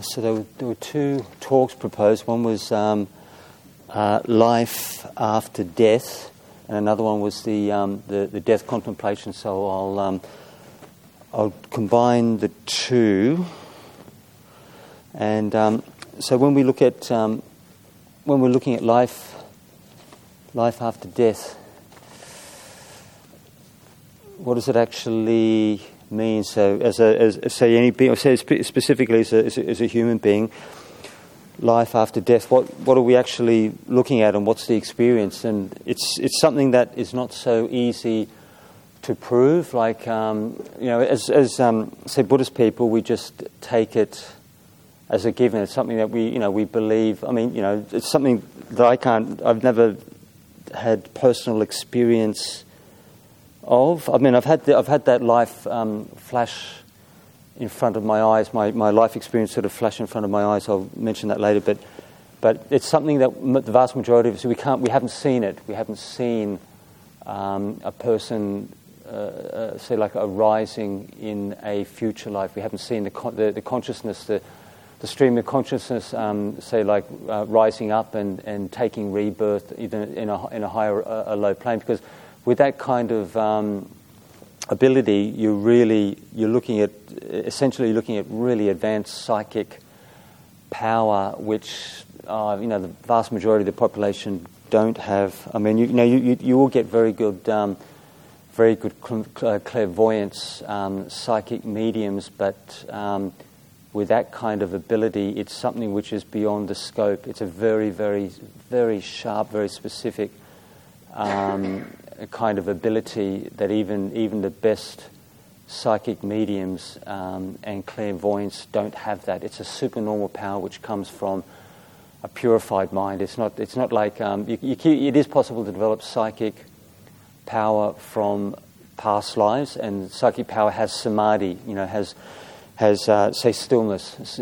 So there were two talks proposed. One was life after death, and another one was the death contemplation. So I'll combine the two. And so when we look at when we're looking at life after death, what does it actually mean? So, as say any being, or say specifically as a human being, life after death. What are we actually looking at, and what's the experience? And it's something that is not so easy to prove. Like as say Buddhist people, we just take it as a given. It's something that we believe. I mean, it's something that I've never had personal experience of. I mean, I've had that life flash in front of my eyes. My life experience sort of flash in front of my eyes. I'll mention that later. But it's something that the vast majority of us we haven't seen it. We haven't seen a person say like arising in a future life. We haven't seen the consciousness, the stream of consciousness, say like rising up and taking rebirth either in a higher or low plane. Because with that kind of ability, you're essentially looking at really advanced psychic power, which the vast majority of the population don't have. I mean, you will get very good clairvoyance, psychic mediums, but with that kind of ability, it's something which is beyond the scope. It's a very, very, very sharp, very specific kind of ability that even the best psychic mediums and clairvoyants don't have that. It's a supernormal power which comes from a purified mind. It's not like it is possible to develop psychic power from past lives, and psychic power has samadhi. Has say stillness,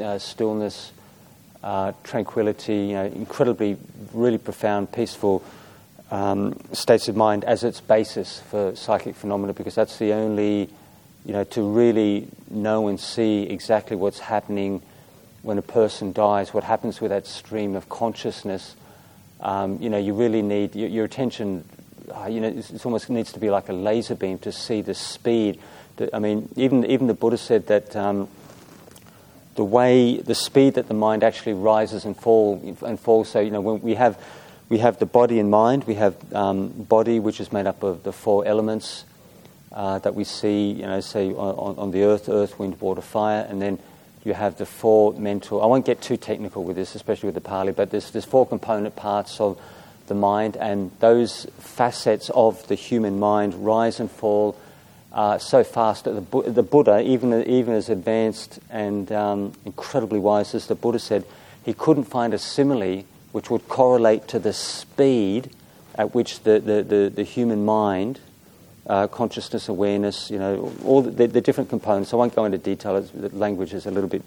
tranquility. Incredibly, really profound, peaceful states of mind as its basis for psychic phenomena, because that's the only, to really know and see exactly what's happening when a person dies, what happens with that stream of consciousness. You really need your attention. It almost needs to be like a laser beam to see the speed. I mean, even the Buddha said that the speed that the mind actually rises and falls. So when we have the body and mind. We have body, which is made up of the four elements that we see, say on the earth, wind, water, fire, and then you have the four mental. I won't get too technical with this, especially with the Pali, but there's four component parts of the mind, and those facets of the human mind rise and fall so fast that the Buddha, even as advanced and incredibly wise as the Buddha said, he couldn't find a simile which would correlate to the speed at which the human mind, consciousness, awareness, all the different components. I won't go into detail. The language is a little bit.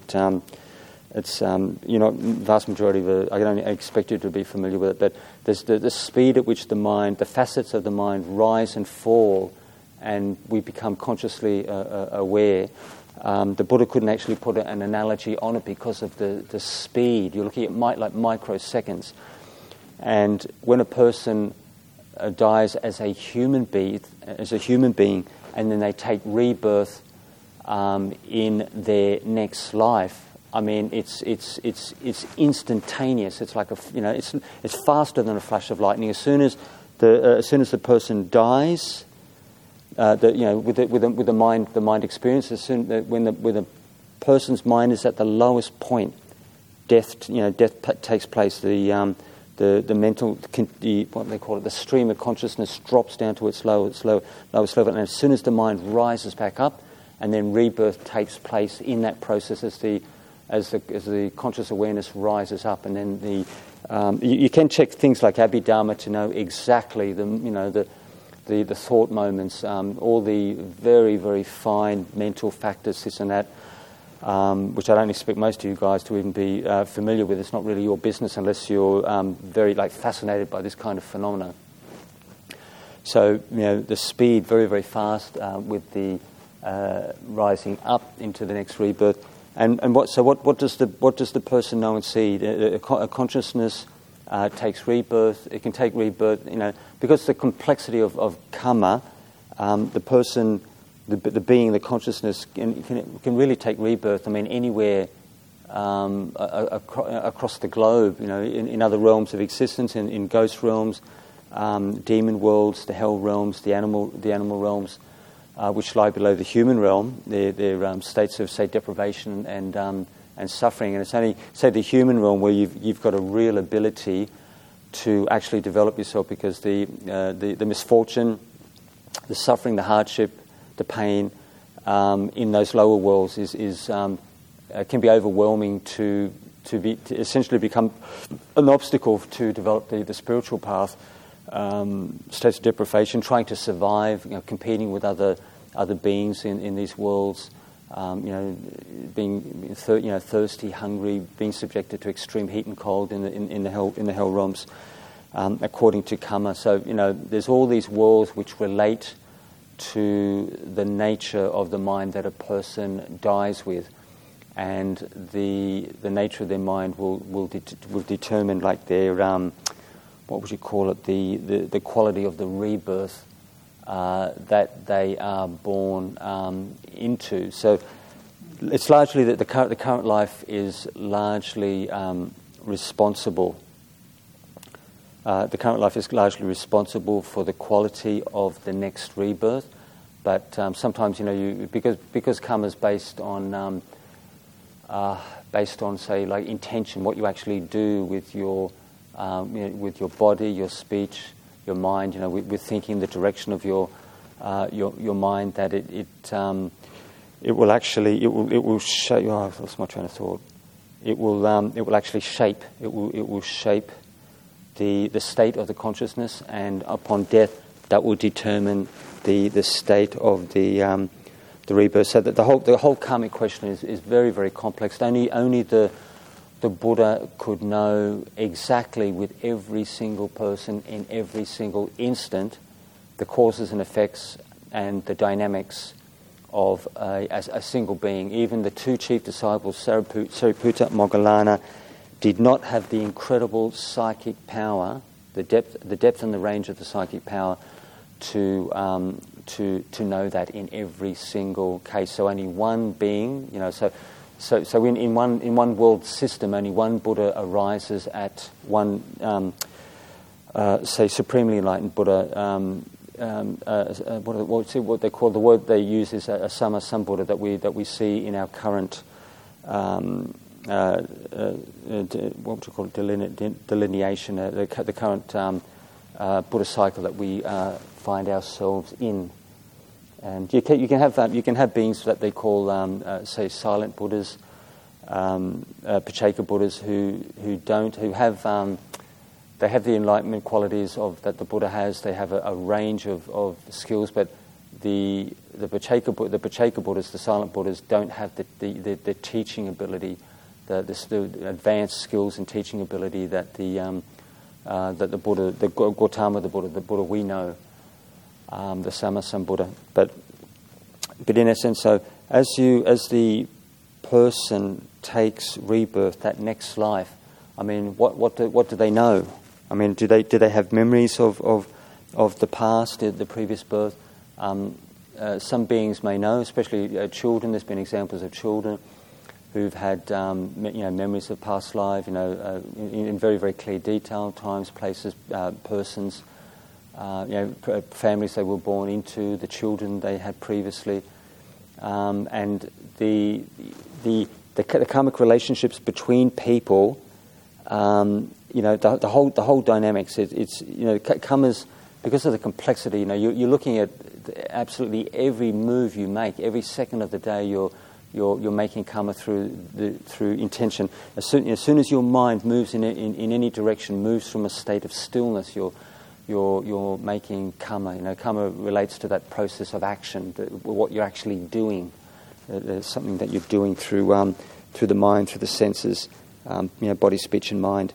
Vast majority of it, I can only expect you to be familiar with it. But there's the speed at which the facets of the mind rise and fall, and we become consciously aware. The Buddha couldn't actually put an analogy on it because of the speed. You're looking at like microseconds. And when a person dies as a human being, and then they take rebirth in their next life, I mean, it's instantaneous. It's like it's faster than a flash of lightning. As soon as the person dies. With the mind experience, when the person's mind is at the lowest point, death takes place. The mental, what they call it, the stream of consciousness drops down to its lowest level, and as soon as the mind rises back up, and then rebirth takes place in that process as the conscious awareness rises up, and then you can check things like Abhidharma to know exactly the thought moments, all the very, very fine mental factors, this and that, which I don't expect most of you guys to even be familiar with. It's not really your business unless you're very fascinated by this kind of phenomena. So the speed very, very fast with the rising up into the next rebirth, And what does the person know and see? A consciousness takes rebirth. It can take rebirth, because the complexity of karma. The person, the being, the consciousness can really take rebirth. I mean, anywhere across the globe. In other realms of existence, in ghost realms, demon worlds, the hell realms, the animal realms. Which lie below the human realm, they're states of, say, deprivation and suffering. And it's only, say, the human realm where you've got a real ability to actually develop yourself, because the misfortune, the suffering, the hardship, the pain in those lower worlds can be overwhelming to essentially become an obstacle to develop the spiritual path. States of deprivation, trying to survive, competing with other beings in these worlds, being thirsty, hungry, being subjected to extreme heat and cold in the hell realms, according to karma. So there's all these worlds which relate to the nature of the mind that a person dies with, and the nature of their mind will determine, like, their what would you call it? The quality of the rebirth that they are born into. So it's largely that the current life is largely responsible. The current life is largely responsible for the quality of the next rebirth. But sometimes, because karma is based on say, like, intention, what you actually do with your body, your speech, your mind, with thinking, the direction of your mind, that it will shape. Oh, I lost my train of thought. It will actually shape. It will shape the state of the consciousness, and upon death, that will determine the state of the rebirth. So that the whole karmic question is very, very complex. Only the Buddha could know exactly, with every single person in every single instant, the causes and effects and the dynamics of a single being. Even the two chief disciples, Sariputta, Moggallana, did not have the incredible psychic power, the depth and the range of the psychic power to know that in every single case. So only one being, So in one world system, only one Buddha arises at one, say, supremely enlightened Buddha. What they call, the word they use is a Sammasambuddha that we see in our current what would you call it, delineation, the current Buddha cycle that we find ourselves in. And you can have beings that they call, say, silent Buddhas, Pacceka Buddhas, who have the enlightenment qualities that the Buddha has. They have a range of skills, but the Pacceka Buddhas, the silent Buddhas, don't have the teaching ability, the advanced skills and teaching ability that the Buddha, the Gautama, the Buddha we know. The Sammasambuddha, but in essence, so as the person takes rebirth, that next life, I mean, what do they know? I mean, do they have memories of the past, the previous birth? Some beings may know, especially children. There's been examples of children who've had memories of past life, in very, very clear detail, times, places, persons. Families they were born into, the children they had previously, and the karmic relationships between people. The whole dynamics. It's karma's, because of the complexity. You're looking at absolutely every move you make, every second of the day. You're making karma through intention. As soon as your mind moves in any direction, moves from a state of stillness, you're making karma. Karma relates to that process of action, what you're actually doing. There's something that you're doing through the mind, through the senses, body, speech, and mind.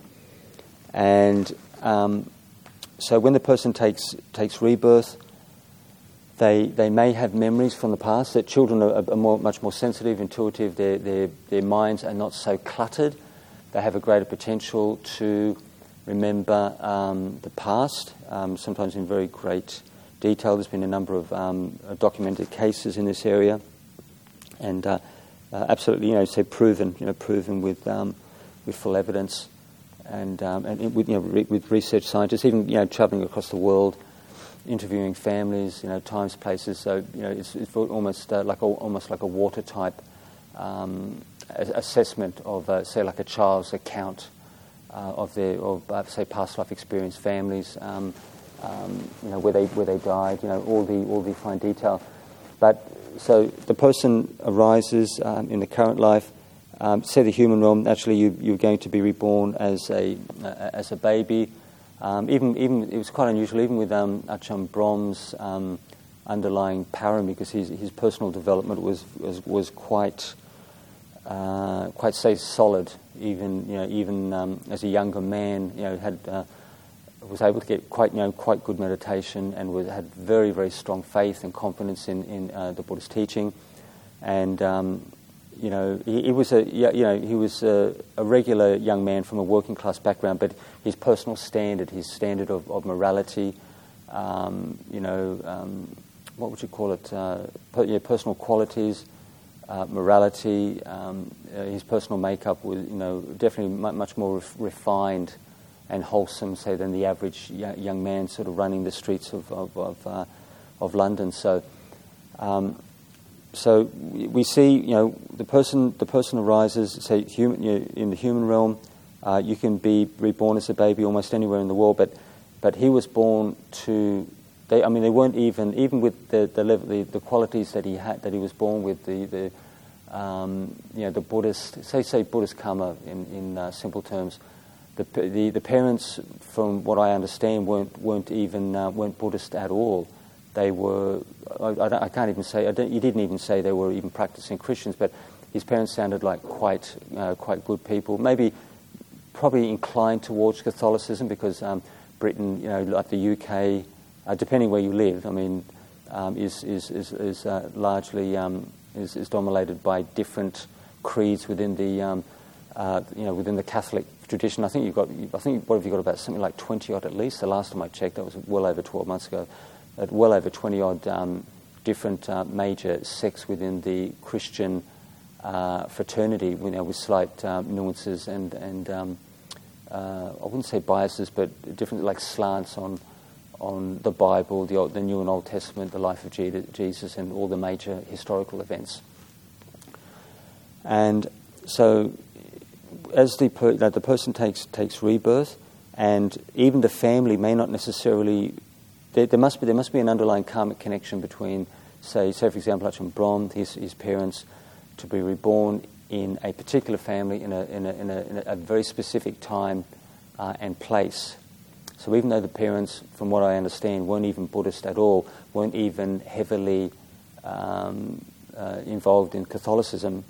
And so when the person takes rebirth, They may have memories from the past. That children are much more sensitive, intuitive. Their minds are not so cluttered. They have a greater potential to remember the past, sometimes in very great detail. There's been a number of documented cases in this area, and absolutely, say proven with full evidence, and with research scientists, even traveling across the world, interviewing families, times, places. So it's almost like a water type assessment of say like a child's account of their say past life experience, families, where they died, all the fine detail. But so the person arises in the current life. Say the human realm. Naturally, you're going to be reborn as a baby. Even it was quite unusual, even with Ajahn Brahm's underlying param, because his personal development was quite say solid. Even as a younger man, was able to get quite good meditation, and had very, very strong faith and confidence in the Buddhist teaching, and he was a regular young man from a working class background, but his personal standard, his standard of morality, what would you call it? Personal qualities, morality, his personal makeup was definitely much more refined and wholesome, say, than the average young man sort of running the streets of London. So we see, the person arises, say, in the human realm. You can be reborn as a baby almost anywhere in the world, but he was born to. They weren't even with the qualities that he had, that he was born with, the Buddhist, say Buddhist karma in simple terms. The parents, from what I understand, weren't Buddhist at all. They were. I can't even say. You didn't even say they were even practicing Christians. But his parents sounded like quite good people. Probably inclined towards Catholicism, because Britain, like the UK, depending where you live, is largely is dominated by different creeds within the within the Catholic tradition. I think what have you got, about something like 20 odd at least. The last time I checked, that was well over 12 months ago. At well over 20 odd different major sects within the Christian fraternity, with slight nuances and I wouldn't say biases, but different like slants on the Bible, the New and Old Testament, the life of Jesus, and all the major historical events. And so, as the person takes rebirth, and even the family may not necessarily. There must be an underlying karmic connection between, say for example, Ajahn Brahm, his parents, to be reborn in a particular family in a very specific time and place. So even though the parents, from what I understand, weren't even Buddhist at all, weren't even heavily involved in Catholicism,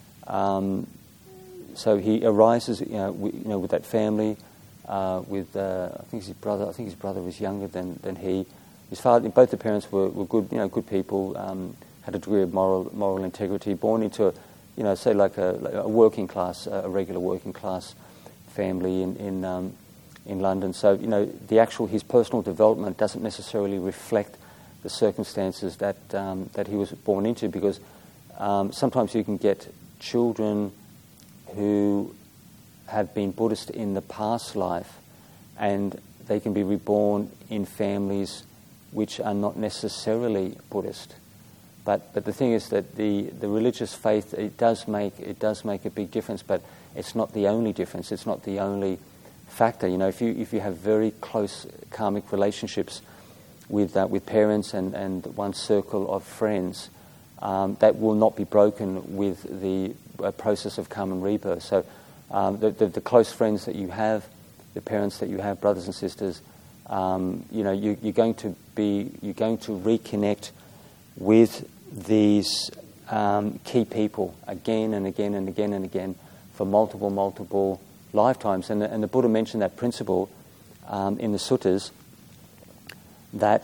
so he arises, with that family. With I think his brother was younger than he. His father, both the parents were good, good people, had a degree of moral integrity. Born into, say like a working class, a regular working class family in London. So his personal development doesn't necessarily reflect the circumstances that he was born into, because sometimes you can get children who have been Buddhist in the past life, and they can be reborn in families which are not necessarily Buddhist. But the thing is that the religious faith, it does make a big difference, but it's not the only difference. It's not the only factor. If you have very close karmic relationships with parents and one circle of friends, that will not be broken with the process of karma and rebirth. So the close friends that you have, the parents that you have, brothers and sisters, you're going to reconnect with these key people again and again and again and again for multiple lifetimes. And the Buddha mentioned that principle in the suttas, that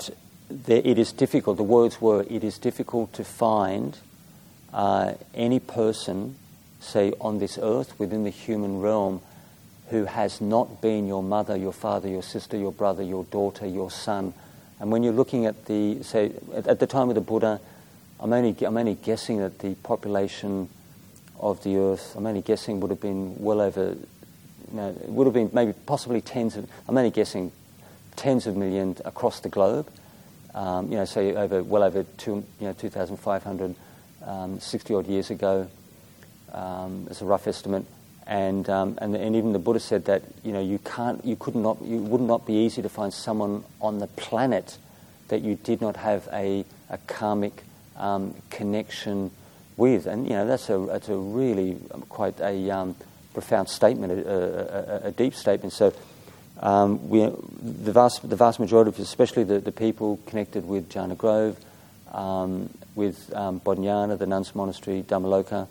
it is difficult. The words were, it is difficult to find any person, say, on this earth, within the human realm, who has not been your mother, your father, your sister, your brother, your daughter, your son. And when you're looking at at the time of the Buddha, I'm only guessing that the population of the earth, I'm only guessing, would have been well over, it would have been maybe possibly I'm only guessing tens of millions across the globe. Say well over 2,500, 60 odd years ago, as a rough estimate. And even the Buddha said that it would not be easy to find someone on the planet that you did not have a karmic connection with, and that's a really quite a profound statement, a deep statement. So the vast majority of, especially the people connected with Jhana Grove, with Bodhinyana, the nuns' monastery, Dhammaloka.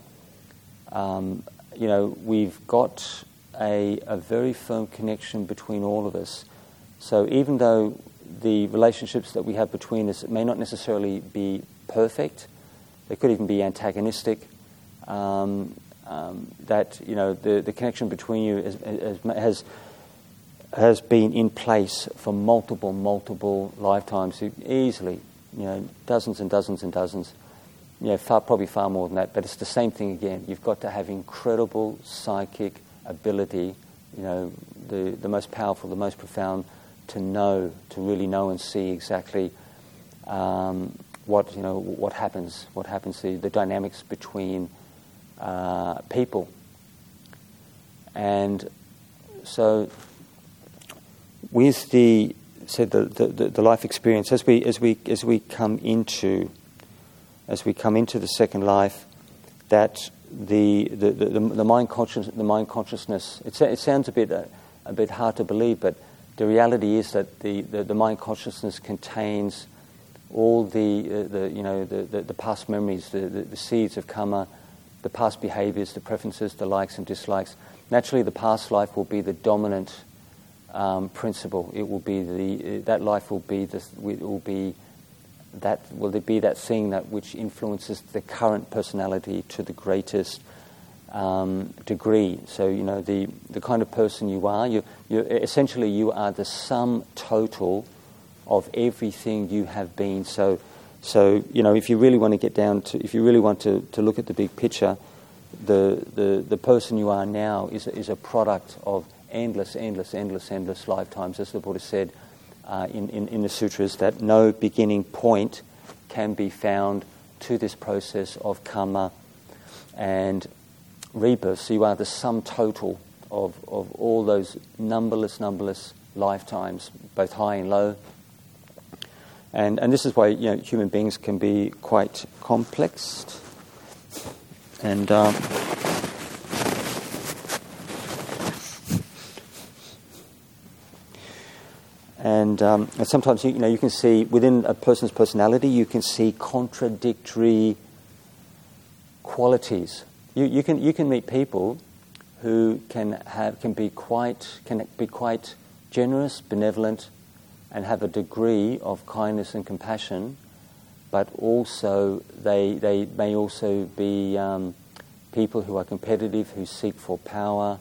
We've got a very firm connection between all of us. So even though the relationships that we have between us may not necessarily be perfect, they could even be antagonistic, the connection between you has been in place for multiple lifetimes, easily, dozens and dozens and dozens. Probably far more than that, but it's the same thing again. You've got to have incredible psychic ability, the most powerful, the most profound, to really know and see exactly what happens, the dynamics between people. And so, with the life experience, as we come into the second life, that the mind consciousness. It sounds a bit hard to believe, but the reality is that the mind consciousness contains all the past memories, the seeds of karma, the past behaviors, the preferences, the likes and dislikes. Naturally, the past life will be the dominant principle. It will be that life will be that thing that which influences the current personality to the greatest degree. So the kind of person you are, you essentially you are the sum total of everything you have been. So if you really want to get down to, if you really want to look at the big picture, the person you are now is a product of endless lifetimes, as the Buddha said in the sutras, that no beginning point can be found to this process of karma and rebirth. So you are the sum total of all those numberless lifetimes, both high and low. And this is why human beings can be quite complex. And sometimes you can see within a person's personality, you can see contradictory qualities. You can meet people who can be quite generous, benevolent, and have a degree of kindness and compassion, but also they may also be people who are competitive, who seek for power,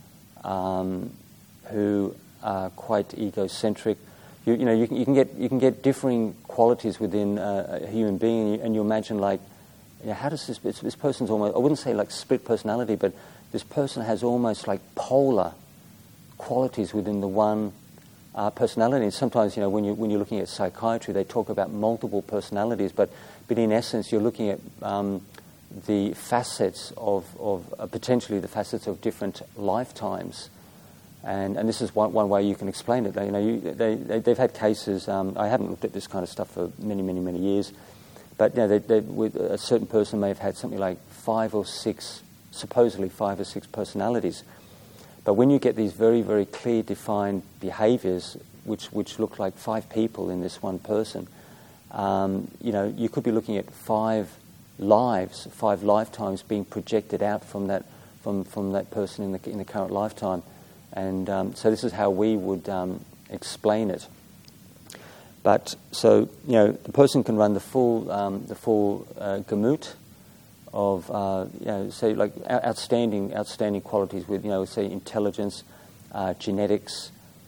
who are quite egocentric. You can get differing qualities within a human being, and you imagine how does this person's almost, I wouldn't say like split personality, but this person has almost like polar qualities within the one personality. And sometimes when you're looking at psychiatry, they talk about multiple personalities, but in essence you're looking at the facets of potentially the facets of different lifetimes. And this is one way you can explain it. They've had cases. I haven't looked at this kind of stuff for many years, but with a certain person may have had something like supposedly five or six personalities. But when you get these very, very clear, defined behaviors, which look like five people in this one person, you could be looking at five lifetimes being projected out from that person in the current lifetime. And so this is how we would explain it. But so the person can run the full gamut of say like outstanding qualities with say intelligence, genetics,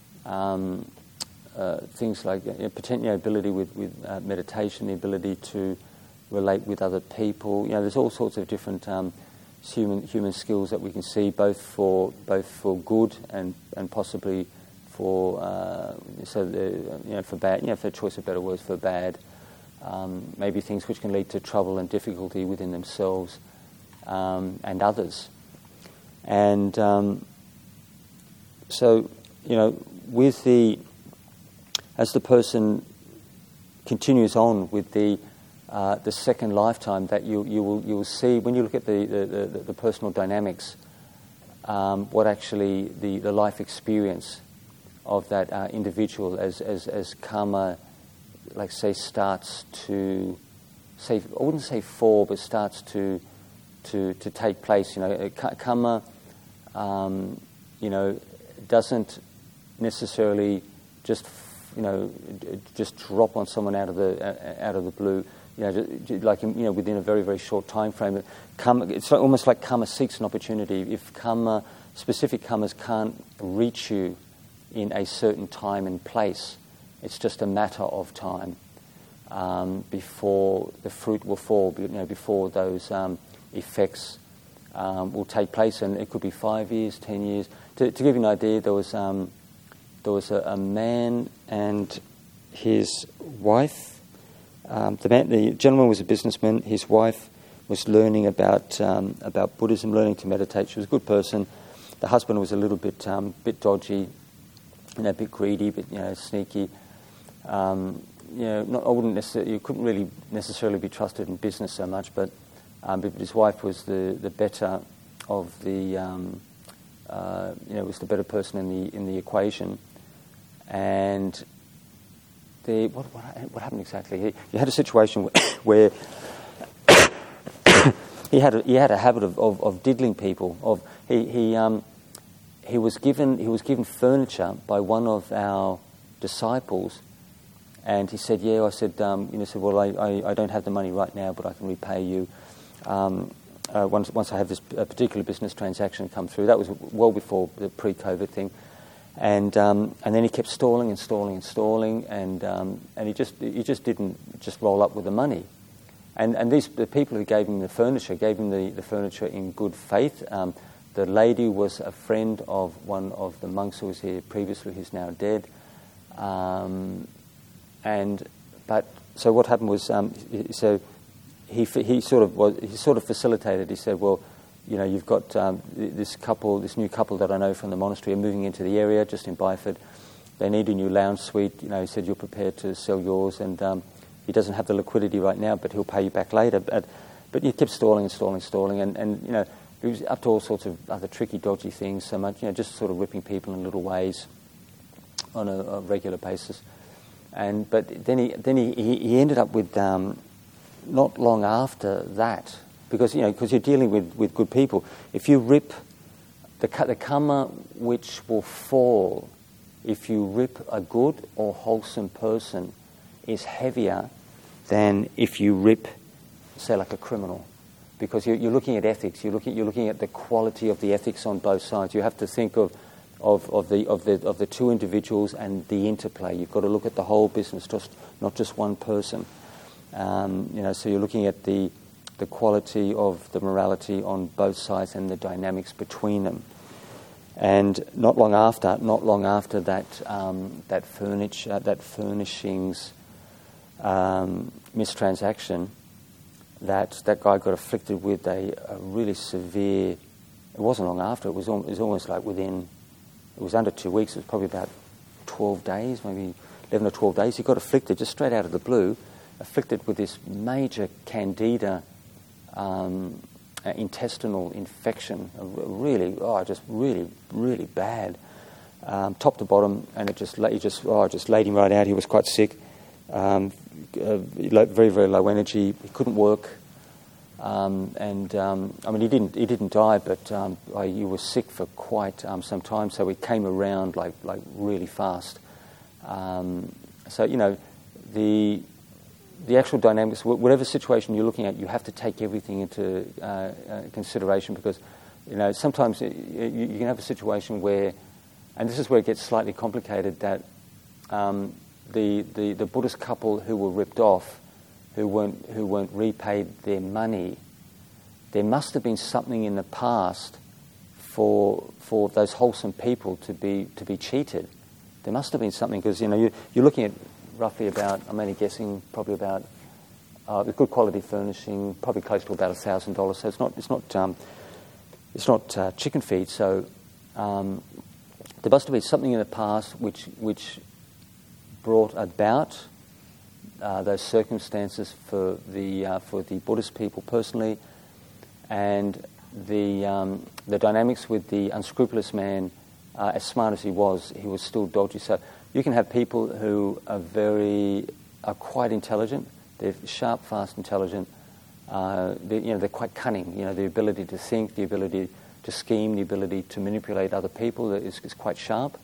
things like ability with meditation, the ability to relate with other people. There's all sorts of different human skills that we can see, both for good and possibly for for bad. For choice of better words, for bad. Maybe things which can lead to trouble and difficulty within themselves and others. And as the person continues on with the second lifetime, that you will see when you look at the personal dynamics, what actually the life experience of that individual as karma, like say, starts to I wouldn't say fall, but starts to take place. Karma, doesn't necessarily just drop on someone out of the blue. Within a very, very short time frame. Karma, it's almost like karma seeks an opportunity. If specific karmas can't reach you in a certain time and place, it's just a matter of time before the fruit will fall. Before those effects will take place, and it could be 5 years, 10 years. To give you an idea, there was a man and his wife. The gentleman was a businessman. His wife was learning about Buddhism, learning to meditate. She was a good person. The husband was a little bit dodgy, a bit greedy, but sneaky. You couldn't really necessarily be trusted in business so much, but his wife was the better of the was the better person in the equation, and. What happened exactly? He had a situation where he had a habit of diddling people. He was given furniture by one of our disciples, and he said, "Yeah." I said, "Well, I don't have the money right now, but I can repay you once I have this particular business transaction come through." That was well before the pre-COVID thing. And then he kept stalling, and he just didn't just roll up with the money. And the people who gave him the furniture gave him the furniture in good faith. The lady was a friend of one of the monks who was here previously, who's now dead. So what happened was, he sort of facilitated. He said, "Well, you've got this new couple that I know from the monastery are moving into the area, just in Byford. They need a new lounge suite. He said you're prepared to sell yours, and he doesn't have the liquidity right now, but he'll pay you back later." But he kept stalling, and he was up to all sorts of other tricky, dodgy things. So much, just sort of ripping people in little ways on a regular basis. But then he ended up with not long after that. Because you're dealing with good people. If you rip the karma which will fall, if you rip a good or wholesome person, is heavier than if you rip, say, like a criminal, because you're looking at ethics. You're looking at the quality of the ethics on both sides. You have to think of the two individuals and the interplay. You've got to look at the whole business, not just one person. So you're looking at the quality of the morality on both sides and the dynamics between them. And not long after that furnishings mistransaction, that guy got afflicted with a really severe. It wasn't long after. It was almost like within. It was under 2 weeks. It was probably about 12 days, maybe 11 or 12 days. He got afflicted just straight out of the blue, afflicted with this major candida. Intestinal infection, really bad, top to bottom, and it just laid him right out. He was quite sick, very, very low energy. He couldn't work, he didn't die, but he was sick for quite some time. So he came around like really fast. the actual dynamics, whatever situation you're looking at, you have to take everything into consideration, because sometimes you can have a situation where, and this is where it gets slightly complicated, that the Buddhist couple who were ripped off, who weren't repaid their money, there must have been something in the past for those wholesome people to be cheated. There must have been something, because you're looking at roughly about, I'm only guessing, probably about with good quality furnishing, probably close to about $1,000. So it's not chicken feed. So there must have been something in the past which brought about those circumstances for the Buddhist people personally, and the dynamics with the unscrupulous man. As smart as he was still dodgy. So you can have people who are quite intelligent. They're sharp, fast, intelligent. They're quite cunning. The ability to think, the ability to scheme, the ability to manipulate other people is quite sharp.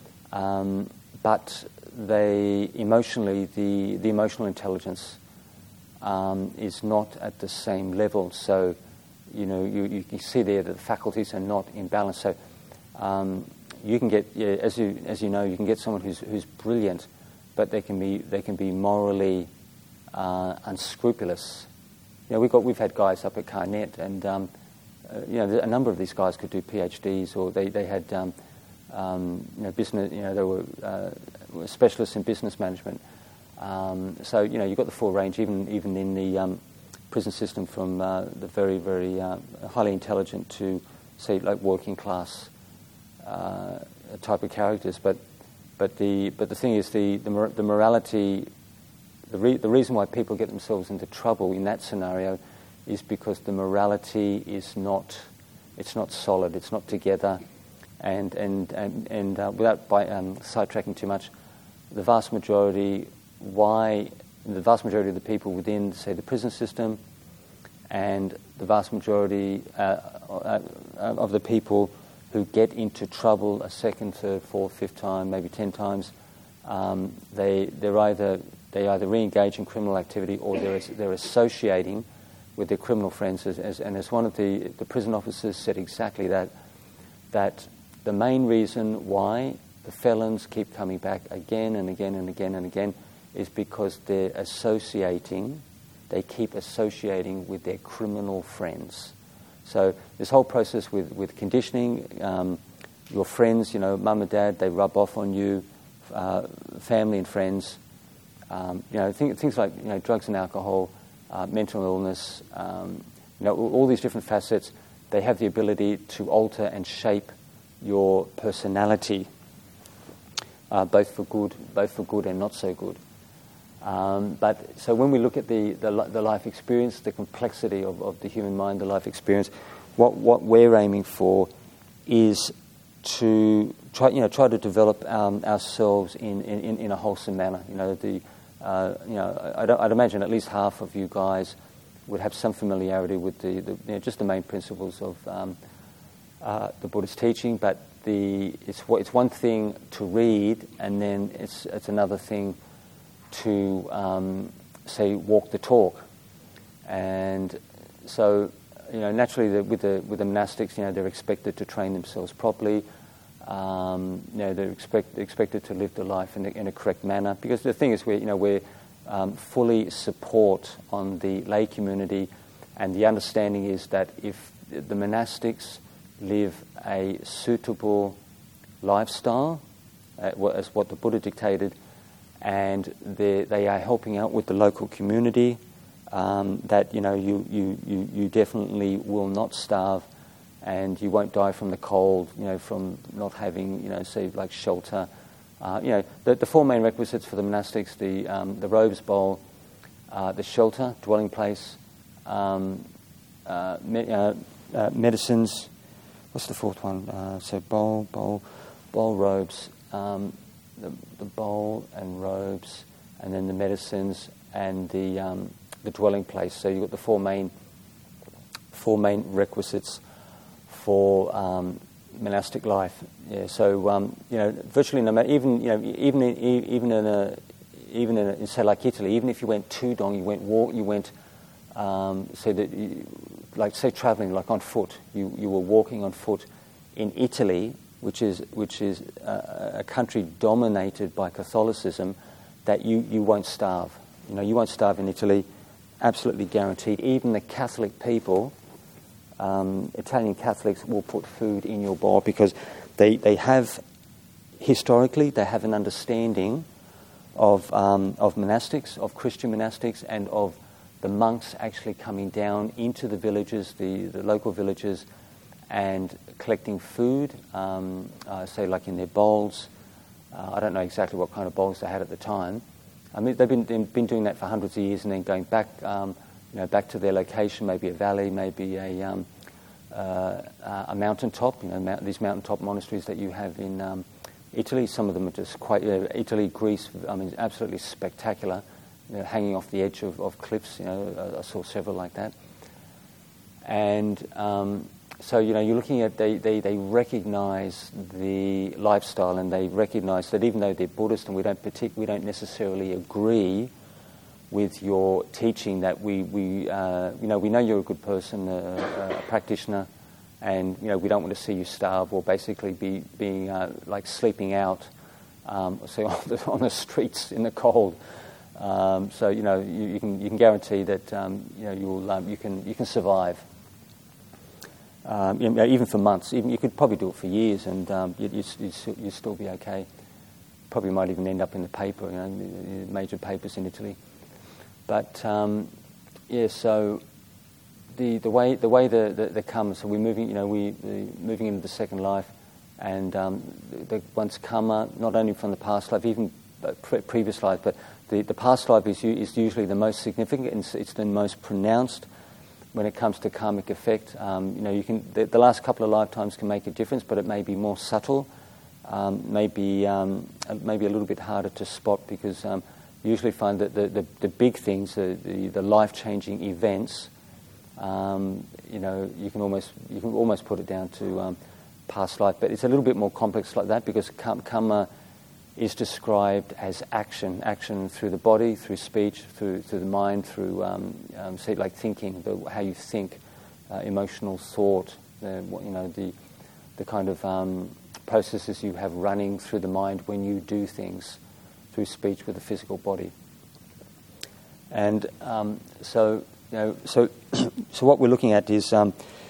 But they emotionally, the emotional intelligence is not at the same level. So you can see there that the faculties are not in balance. So you can get, as you know, you can get someone who's brilliant, but they can be morally unscrupulous. We've had guys up at Carnet, and a number of these guys could do PhDs, or they had business. They were specialists in business management. So you've got the full range, even in the prison system, from the very, very highly intelligent to, say, like working class type of characters, but the thing is the morality. The reason why people get themselves into trouble in that scenario is because the morality is not solid. It's not together, and without sidetracking too much, the vast majority of the people within, say, the prison system, and the vast majority of the people who get into trouble a second, third, fourth, fifth time, maybe 10 times, they either re-engage in criminal activity, or they're associating with their criminal friends. As one of the prison officers said exactly that the main reason why the felons keep coming back again and again and again and again is because they keep associating with their criminal friends. So this whole process with conditioning, your friends, mum and dad, they rub off on you, family and friends, things like drugs and alcohol, mental illness, all these different facets. They have the ability to alter and shape your personality, both for good and not so good. But so when we look at the life experience, the complexity of the human mind, the life experience, what we're aiming for is to try to develop ourselves in a wholesome manner. I'd imagine at least half of you guys would have some familiarity with just the main principles of the Buddhist teaching, but it's one thing to read, and then it's another thing to say walk the talk. And so naturally with the monastics, they're expected to train themselves properly. They're expected to live their life in a correct manner, because the thing is we're fully support on the lay community, and the understanding is that if the monastics live a suitable lifestyle, as what the Buddha dictated, and they are helping out with the local community, that you definitely will not starve, and you won't die from the cold, from not having, say, like shelter. The four main requisites for the monastics: the robes, bowl, the shelter, dwelling place, medicines. What's the fourth one? So bowl, robes, the bowl and robes, and then the medicines and the dwelling place. So you've got the four main requisites for monastic life. Yeah. So virtually no matter, even even in say like Italy, even if you went Tudong, you went say traveling like on foot, you were walking on foot in Italy, which is a country dominated by Catholicism, that you won't starve. You won't starve in Italy, absolutely guaranteed. Even the Catholic people, Italian Catholics, will put food in your bowl because they have, historically, they have an understanding of monastics, of Christian monastics, and of the monks actually coming down into the villages, the local villages, and collecting food, say like in their bowls. I don't know exactly what kind of bowls they had at the time. I mean, they've been doing that for hundreds of years, and then going back, back to their location, maybe a valley, maybe a mountaintop. These mountaintop monasteries that you have in Italy. Some of them are just quite Italy, Greece. I mean, absolutely spectacular. Hanging off the edge of cliffs. I saw several like that. And so you're looking at they recognise the lifestyle, and they recognise that even though they're Buddhist and we don't necessarily agree with your teaching, that we know you're a good person, a practitioner, and we don't want to see you starve or basically being like sleeping out, say on the streets in the cold. So you can guarantee that you can survive. Even for months, even you could probably do it for years, and you'd still be okay. Probably might even end up in the paper, major papers in Italy. But so the way the karma. So we're moving, we're moving into the second life, and the one's karma not only from the past life, even previous life, but the past life is usually the most significant, and it's the most pronounced. When it comes to karmic effect, you can the last couple of lifetimes can make a difference, but it may be more subtle, maybe a little bit harder to spot, because you usually find that the big things, the life-changing events, you can almost put it down to past life, but it's a little bit more complex like that, because karma is described as action through the body, through speech, through the mind, through say like thinking, how you think, emotional thought, the kind of processes you have running through the mind when you do things, through speech with the physical body. And so what we're looking at is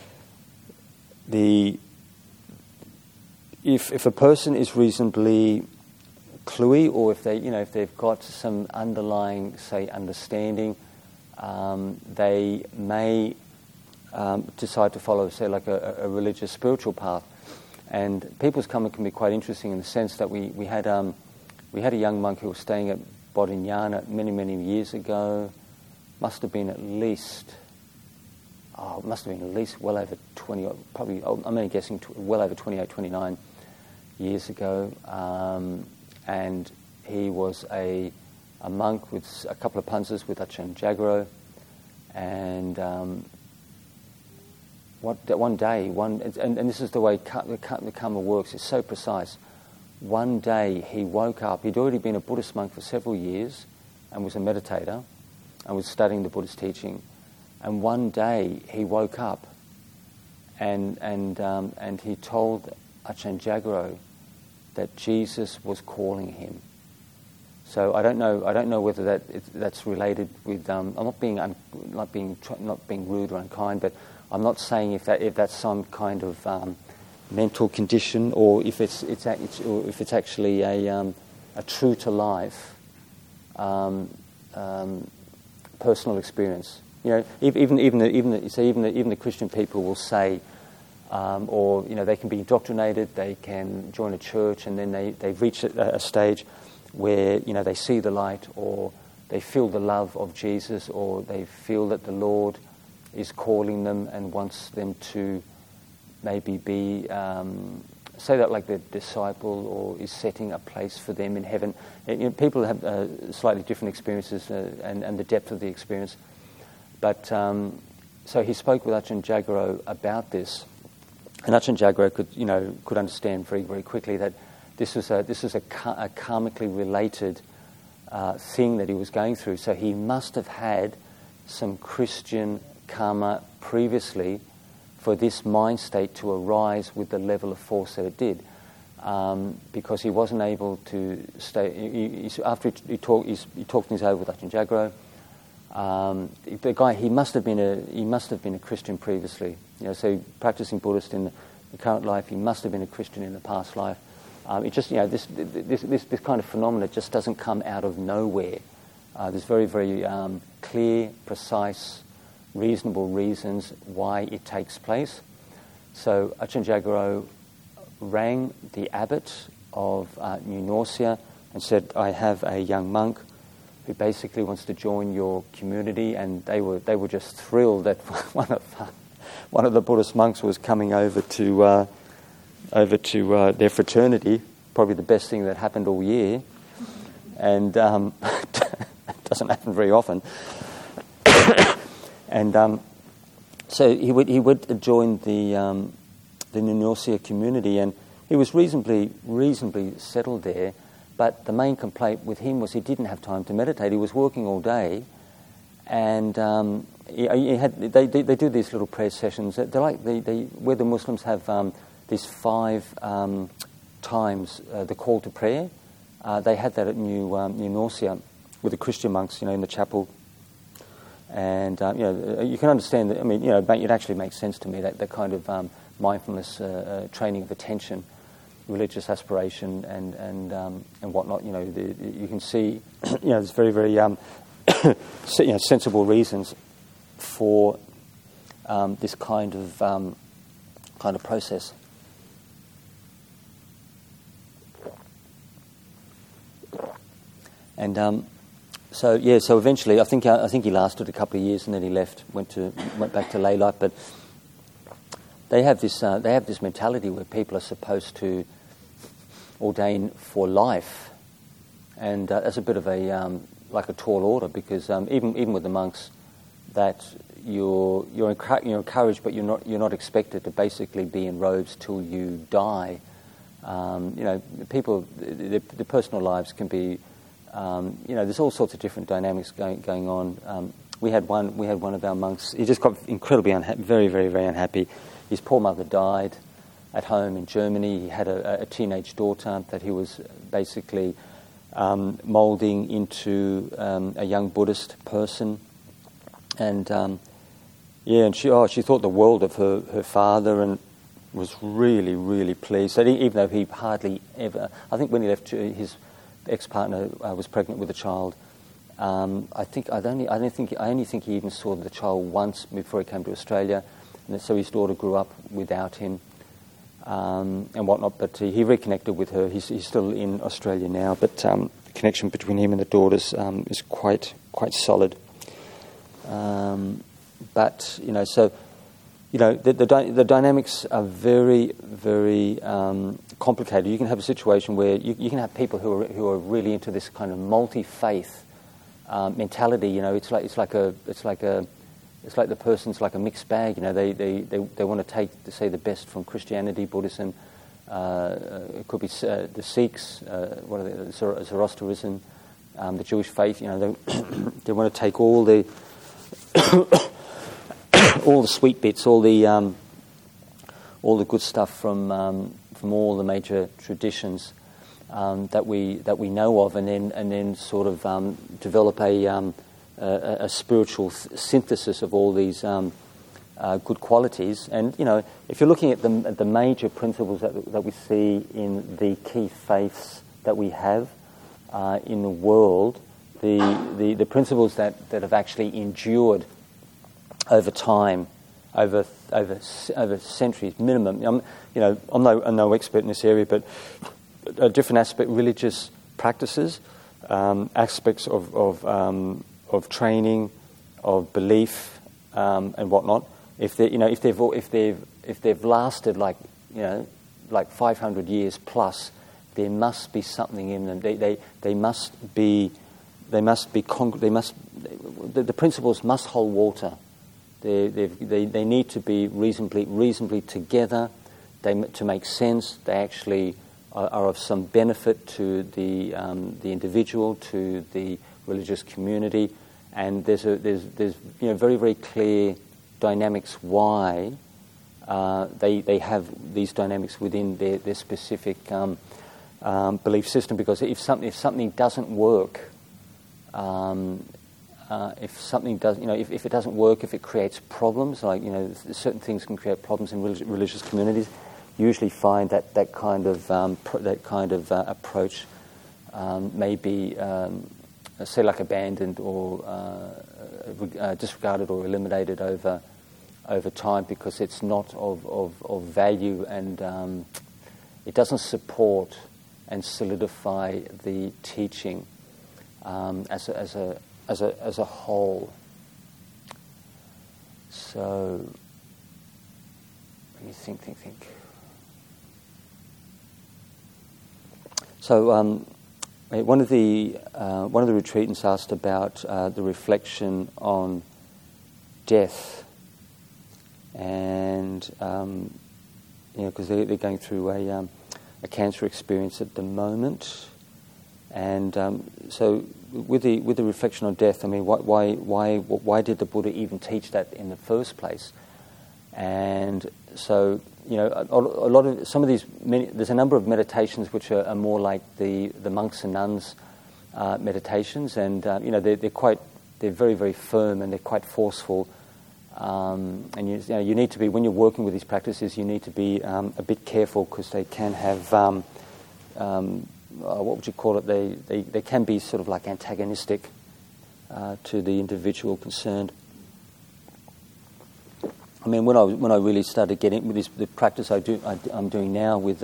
if a person is reasonably cluey, or if they've got some underlying, say, understanding, they may decide to follow, say, like a religious, spiritual path. And people's karma can be quite interesting in the sense that we had a young monk who was staying at Bodhinyana many years ago. Must have been at least well over 20, probably, I'm only guessing, well over 28, 29 years ago. And he was a monk with a couple of panzas with Ajahn Jagaro, and one day, and this is the way the karma works. It's so precise. One day he woke up. He'd already been a Buddhist monk for several years, and was a meditator, and was studying the Buddhist teaching. And one day he woke up, and he told Ajahn Jagaro that Jesus was calling him. So I don't know whether that's related with. I'm not being rude or unkind, but I'm not saying if that's some kind of mental condition, or if it's actually a true to life personal experience. Even the Christian people will say. Or they can be indoctrinated, they can join a church, and then they've reached a stage where they see the light, or they feel the love of Jesus, or they feel that the Lord is calling them and wants them to maybe be, say that like the disciple, or is setting a place for them in heaven. People have slightly different experiences and the depth of the experience. But so he spoke with Ajahn Jagaro about this. And Ajahn Jagaro could understand very, very quickly that this was a karmically related thing that he was going through. So he must have had some Christian karma previously for this mind state to arise with the level of force that it did. Because he wasn't able to stay. After he talked things over with Ajahn Jagaro. The guy, he must have been a Christian previously. So practicing Buddhist in the current life, he must have been a Christian in the past life. It just, this kind of phenomena just doesn't come out of nowhere. There's very, very clear, precise, reasonable reasons why it takes place. So Ajahn Jagaro rang the abbot of New Norcia and said, "I have a young monk who basically wants to join your community," and they were just thrilled that one of the Buddhist monks was coming over to their fraternity. Probably the best thing that happened all year, and it doesn't happen very often. And so he would join the New Norcia community, and he was reasonably settled there. But the main complaint with him was he didn't have time to meditate. He was working all day, and they do these little prayer sessions. They're like where the Muslims have these 5 times the call to prayer. They had that at New Norcia with the Christian monks, in the chapel. And you can understand that. I mean, it actually makes sense to me that kind of mindfulness training of attention, religious aspiration, and whatnot. You can see, there's very, very sensible reasons for this kind of process. And so eventually, I think he lasted a couple of years, and then he left, went back to lay life. But they have this mentality where people are supposed to ordain for life, and that's a bit of a like a tall order, because even with the monks, that you're encouraged, but you're not expected to basically be in robes till you die. People, their personal lives can be. There's all sorts of different dynamics going on. We had one of our monks. He just got incredibly unhappy, very, very, very unhappy. His poor mother died at home in Germany. He had a teenage daughter that he was basically moulding into a young Buddhist person, and she thought the world of her father, and was really, really pleased. So even though he hardly ever, I think when he left, his ex-partner was pregnant with a child. I only think he even saw the child once before he came to Australia, and so his daughter grew up without him, and whatnot. But he reconnected with her. He's still in Australia now, but the connection between him and the daughters is quite solid. But the dynamics are very, very complicated. You can have a situation where you can have people who are really into this kind of multi-faith mentality. It's like the person's like a mixed bag. They want to take, to say, the best from Christianity, Buddhism. It could be the Sikhs, Zoroastrianism, the Jewish faith. They want to take all the all the sweet bits, all the good stuff from all the major traditions that we know of, and then sort of develop a spiritual synthesis of all these good qualities. And if you're looking at the major principles that we see in the key faiths that we have in the world, the principles that have actually endured over time, over centuries minimum. I'm no expert in this area, but a different aspect, religious practices, aspects of training, of belief, and whatnot. If they've lasted like 500 years plus, there must be something in them. The principles must hold water. They need to be reasonably together. To make sense. They actually are of some benefit to the individual, to the religious community, and there's very, very clear dynamics why they have these dynamics within their specific belief system. Because if something doesn't work, if it doesn't work, if it creates problems, like certain things can create problems in religious communities. You usually find that kind of approach may be, say, like abandoned or disregarded or eliminated over time, because it's not of value, and it doesn't support and solidify the teaching as a whole. So, let me think. So, one of the retreatants asked about the reflection on death, and because they're going through a cancer experience at the moment, and so with the reflection on death, I mean, why did the Buddha even teach that in the first place? And so, a lot of some of these, there's a number of meditations which are more like the monks and nuns meditations, and they're very, very firm, and they're quite forceful. And you need to be, when you're working with these practices, you need to be a bit careful, because they can have what would you call it? They can be sort of like antagonistic to the individual concerned. I mean, when I really started getting with the practice I'm doing now with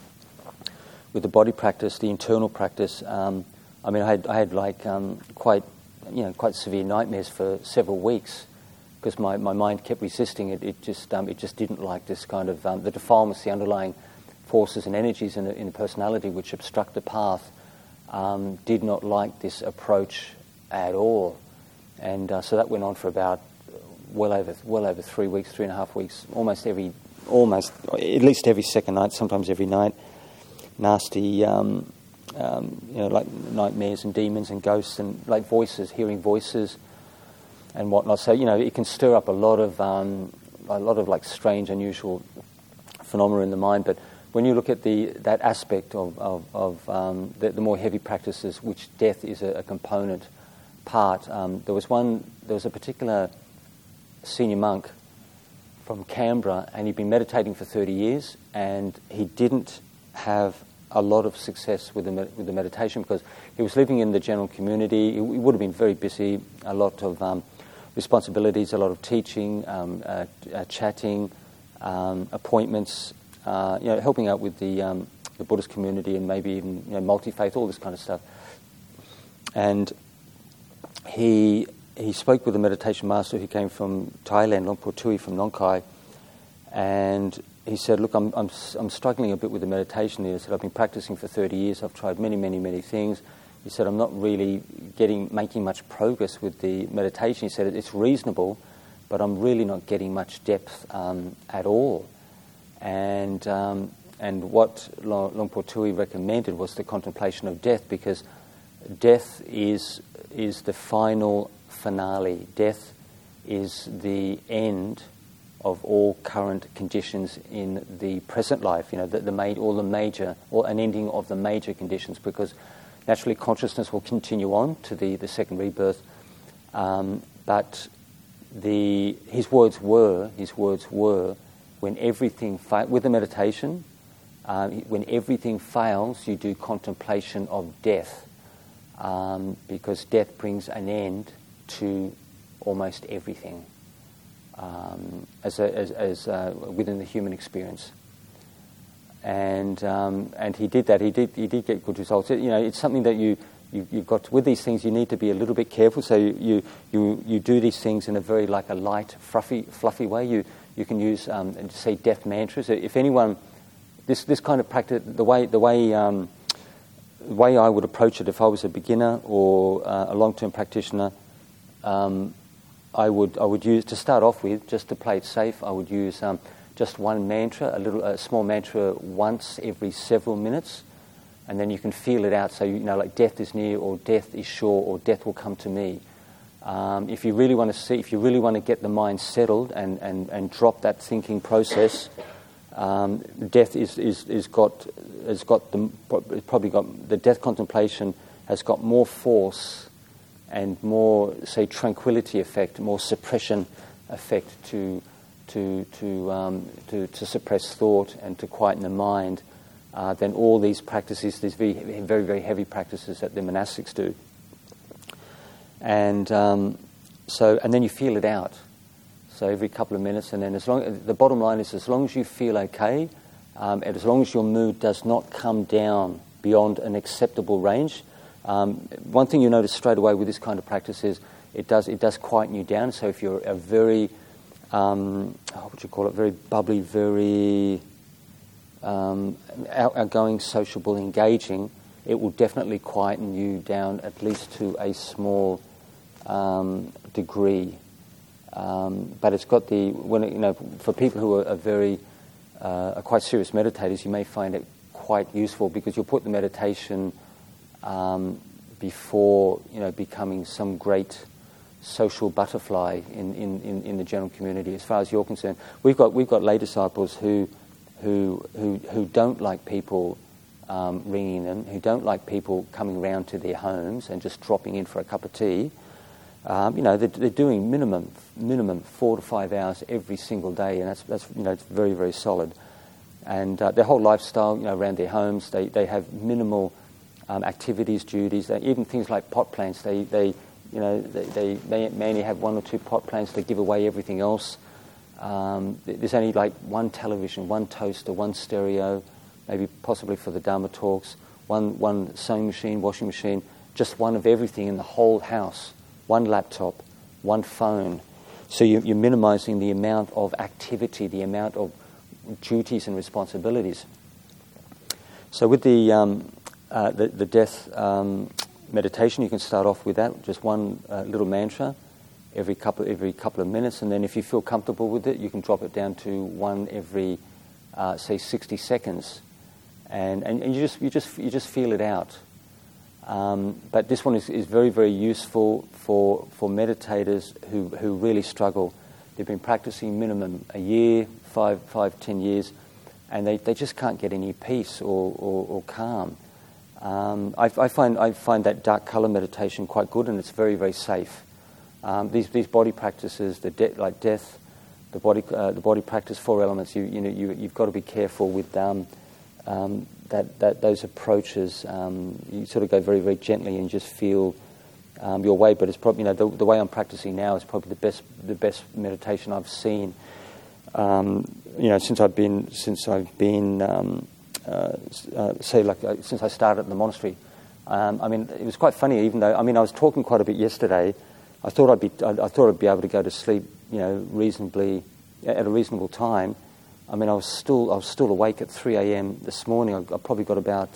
the body practice, the internal practice. I mean, I had like quite severe nightmares for several weeks, because my mind kept resisting it. It just didn't like this kind of the defilements, the underlying forces and energies in the personality which obstruct the path. Did not like this approach at all, and so that went on for about well over 3 weeks, 3.5 weeks, almost at least every second night, sometimes every night. Nasty, like nightmares and demons and ghosts and like voices, hearing voices and whatnot. So it can stir up a lot of like strange, unusual phenomena in the mind. But when you look at that aspect of the more heavy practices, which death is a component part, there was a particular senior monk from Canberra, and he'd been meditating for 30 years, and he didn't have a lot of success with the meditation, because he was living in the general community. He would have been very busy, a lot of responsibilities, a lot of teaching, chatting, appointments, helping out with the Buddhist community, and maybe even multi-faith, all this kind of stuff. And he spoke with a meditation master who came from Thailand, Luang Por Tui from Nong Khai, and he said, "Look, I'm struggling a bit with the meditation." He said, "I've been practicing for 30 years. I've tried many, many, many things." He said, "I'm not really making much progress with the meditation." He said, "It's reasonable, but I'm really not getting much depth at all." And what Luang Por Tui recommended was the contemplation of death, because death is the final finale. Death is the end of all current conditions in the present life. An ending of the major conditions, because naturally consciousness will continue on to the second rebirth. But his words were, when everything with the meditation, when everything fails, you do contemplation of death, because death brings an end to almost everything, as within the human experience. And he did that. He did get good results. It's something that you've got with these things. You need to be a little bit careful. So you do these things in a very like a light, fluffy way. You can use say death mantras. If anyone, this kind of practice, the way I would approach it if I was a beginner or a long-term practitioner, I would use, to start off with, just to play it safe, I would use just one mantra, a small mantra once every several minutes, and then you can feel it out. So like death is near, or death is sure, or death will come to me. If you really want to get the mind settled and drop that thinking process, death the death contemplation has got more force and more, say, tranquility effect, more suppression effect to suppress thought and to quieten the mind than all these practices, these very, very, very heavy practices that the monastics do. And and then you feel it out. So every couple of minutes, and then the bottom line is, as long as you feel okay, and as long as your mood does not come down beyond an acceptable range. One thing you notice straight away with this kind of practice is it does quieten you down. So if you're a very very bubbly, very outgoing, sociable, engaging, it will definitely quieten you down at least to a small degree. But it's got for people who are quite serious meditators, you may find it quite useful, because you'll put the meditation before becoming some great social butterfly in the general community. As far as you're concerned, we've got lay disciples who don't like people ringing them, who don't like people coming round to their homes and just dropping in for a cup of tea. They're doing minimum 4 to 5 hours every single day, and that's it's very, very solid. And their whole lifestyle, around their homes, they have minimal activities, duties. Even things like pot plants, they mainly have 1 or 2 pot plants. They give away everything else. There's only like one television, one toaster, one stereo, maybe possibly for the Dharma talks, one sewing machine, washing machine, just one of everything in the whole house, one laptop, one phone. So you're minimizing the amount of activity, the amount of duties and responsibilities. So with the death meditation, you can start off with that, just one little mantra every couple of minutes, and then if you feel comfortable with it, you can drop it down to one every say 60 seconds, and you just feel it out. But this one is very, very useful for meditators who really struggle. They've been practicing minimum a year, 10 years, and they just can't get any peace or calm. I find that dark color meditation quite good, and it's very, very safe. These body practices, like death, the body practice, 4 elements. You've got to be careful with that those approaches. You sort of go very, very gently and just feel your way. But it's probably the way I'm practicing now is probably the best meditation I've seen. Since I've been since I started in the monastery. It was quite funny. Even though I was talking quite a bit yesterday, I thought I'd be able to go to sleep, reasonably at a reasonable time. I was still awake at 3 a.m. this morning. I probably got about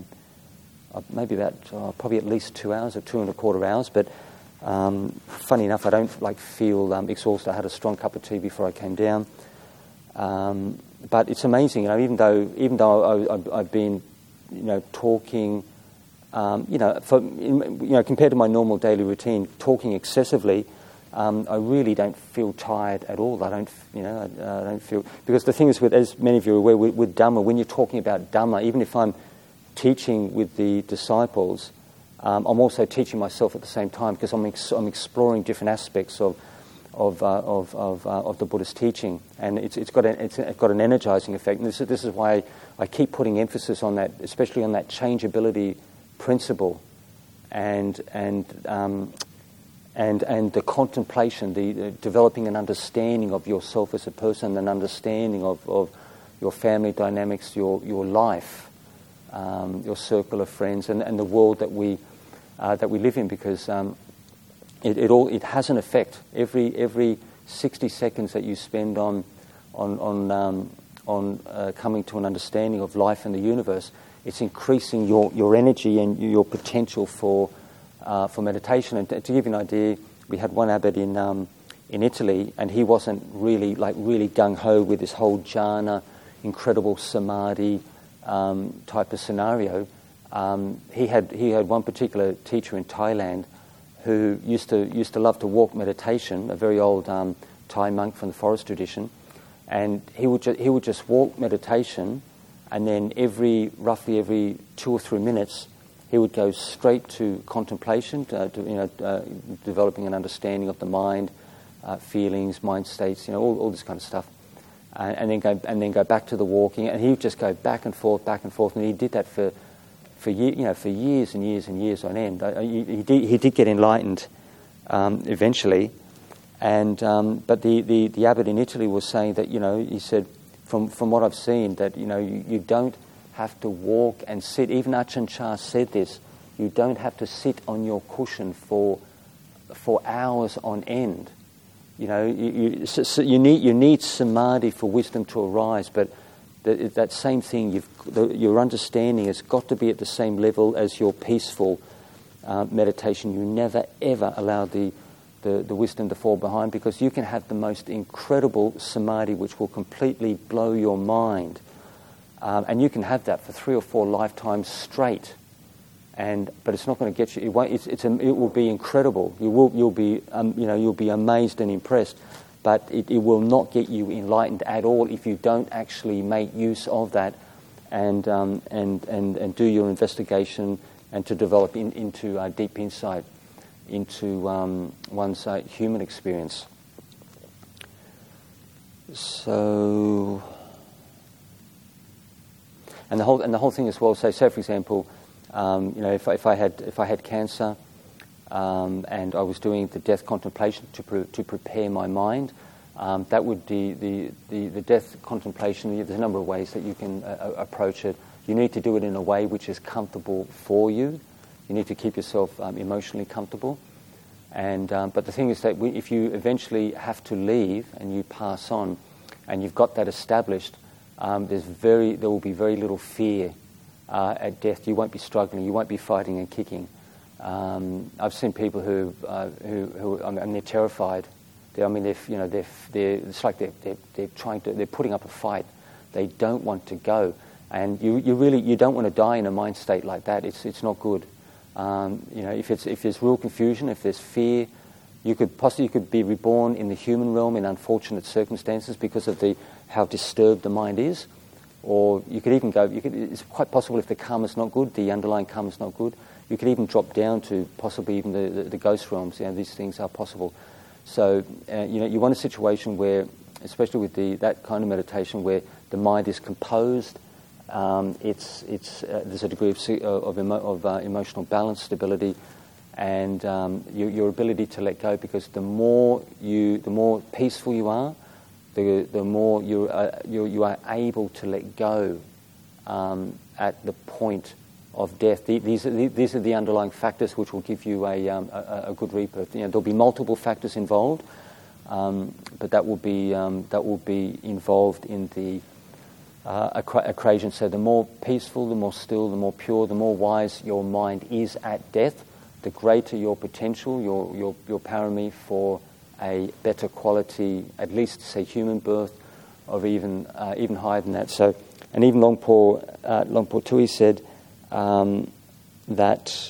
probably at least 2 hours or 2.25 hours. But funny enough, I don't feel exhausted. I had a strong cup of tea before I came down. But it's amazing, even though I've been, talking, compared to my normal daily routine, talking excessively, I really don't feel tired at all. I don't feel, because the thing is, as many of you are aware, with Dhamma, when you're talking about Dhamma, even if I'm teaching with the disciples, I'm also teaching myself at the same time, because I'm exploring different aspects of the Buddhist teaching, and it's got an energizing effect. And this is why I keep putting emphasis on that, especially on that changeability principle, and the contemplation, the developing an understanding of yourself as a person, an understanding of your family dynamics, your life, your circle of friends, and the world that we live in, because it has an effect. Every 60 seconds that you spend on coming to an understanding of life and the universe, it's increasing your energy and your potential for meditation. And to give you an idea, we had one abbot in in Italy, and he wasn't really gung-ho with this whole jhana, incredible samadhi type of scenario. He had one particular teacher in Thailand who used to love to walk meditation, a very old Thai monk from the forest tradition, and he would just walk meditation, and then roughly every 2 or 3 minutes, he would go straight to contemplation, developing an understanding of the mind, feelings, mind states, all this kind of stuff, and then go back to the walking, and he would just go back and forth, and he did that for years and years and years on end. He did get enlightened eventually, and but the abbot in Italy was saying that he said from what I've seen that you don't have to walk and sit. Even Ajahn Chah said this. You don't have to sit on your cushion for hours on end. You need samadhi for wisdom to arise, but that same thing, your understanding has got to be at the same level as your peaceful meditation. You never ever allow the wisdom to fall behind, because you can have the most incredible samadhi which will completely blow your mind, and you can have that for 3 or 4 lifetimes straight. But it's not going to get you. It will be incredible. You'll be amazed and impressed. But it will not get you enlightened at all if you don't actually make use of that and do your investigation and to develop into deep insight into one's human experience. So, and the whole thing as well. So for example, if I had cancer. And I was doing the death contemplation to prepare my mind. That would be the death contemplation. There's a number of ways that you can approach it. You need to do it in a way which is comfortable for you. You need to keep yourself emotionally comfortable. But the thing is that if you eventually have to leave and you pass on, and you've got that established, there will be very little fear at death. You won't be struggling. You won't be fighting and kicking. I've seen people who they're terrified. It's like they're putting up a fight. They don't want to go, and you don't want to die in a mind state like that. It's not good. If there's real confusion, if there's fear, you could be reborn in the human realm in unfortunate circumstances because of how disturbed the mind is, or you could even go. It's quite possible if the karma's not good, the underlying karma's not good. You could even drop down to possibly even the ghost realms. These things are possible. So, you want a situation where, especially with that kind of meditation, where the mind is composed. There's a degree of emotional balance, stability, and your ability to let go. Because the more peaceful you are, the more you are able to let go at the point of death. These are the underlying factors which will give you a good rebirth. There'll be multiple factors involved, but that will be involved in the equation. So the more peaceful, the more still, the more pure, the more wise your mind is at death, the greater your potential, your parami for a better quality, at least say human birth, or even higher than that. So, and even Longpo Tui said. That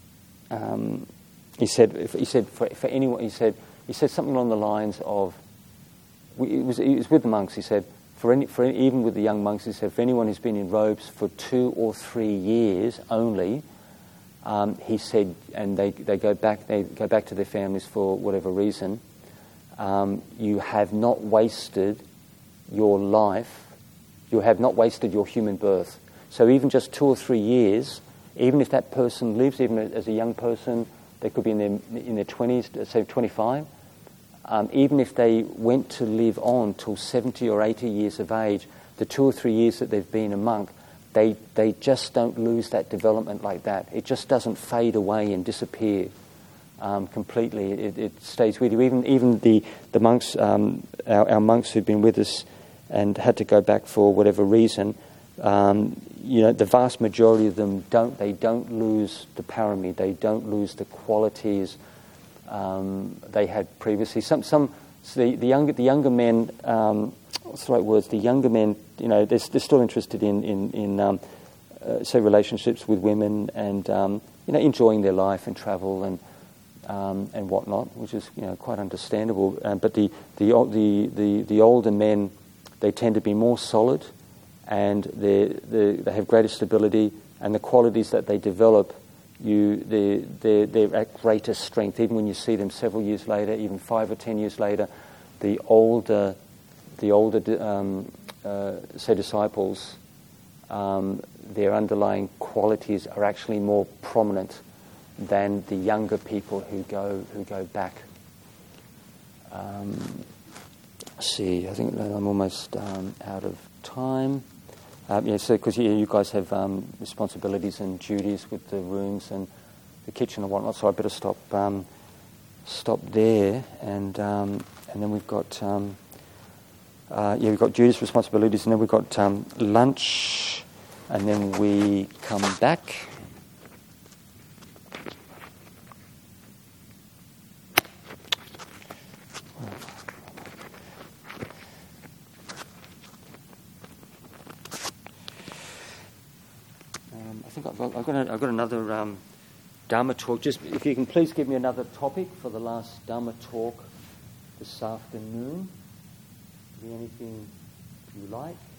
he said for anyone, he said something along the lines of, it was with the monks. He said even with the young monks, he said for anyone who's been in robes for 2 or 3 years only, he said, and they go back to their families for whatever reason, you have not wasted your life, you have not wasted your human birth. So even just 2 or 3 years, even if that person lives, even as a young person, they could be in their 20s, say 25, even if they went to live on till 70 or 80 years of age, the 2 or 3 years that they've been a monk, they just don't lose that development like that. It just doesn't fade away and disappear completely. It stays with you. Even the monks, our monks who've been with us and had to go back for whatever reason, the vast majority of them don't lose the parami, they don't lose the qualities they had previously. Some So the younger men, what's the right words? The younger men, they're still interested in say relationships with women and enjoying their life and travel and whatnot, which is quite understandable. But the older men, they tend to be more solid, and they have greater stability, and the qualities that they develop, they're at greater strength. Even when you see them several years later, even 5 or 10 years later, the older say disciples, their underlying qualities are actually more prominent than the younger people who go back. See, I think that I'm almost out of time. So because you guys have responsibilities and duties with the rooms and the kitchen and whatnot, so I better stop there, and then we've got we've got duties, responsibilities, and then we've got lunch, and then we come back. I think I've got another Dharma talk. Just if you can please give me another topic for the last Dharma talk this afternoon. Be anything you like.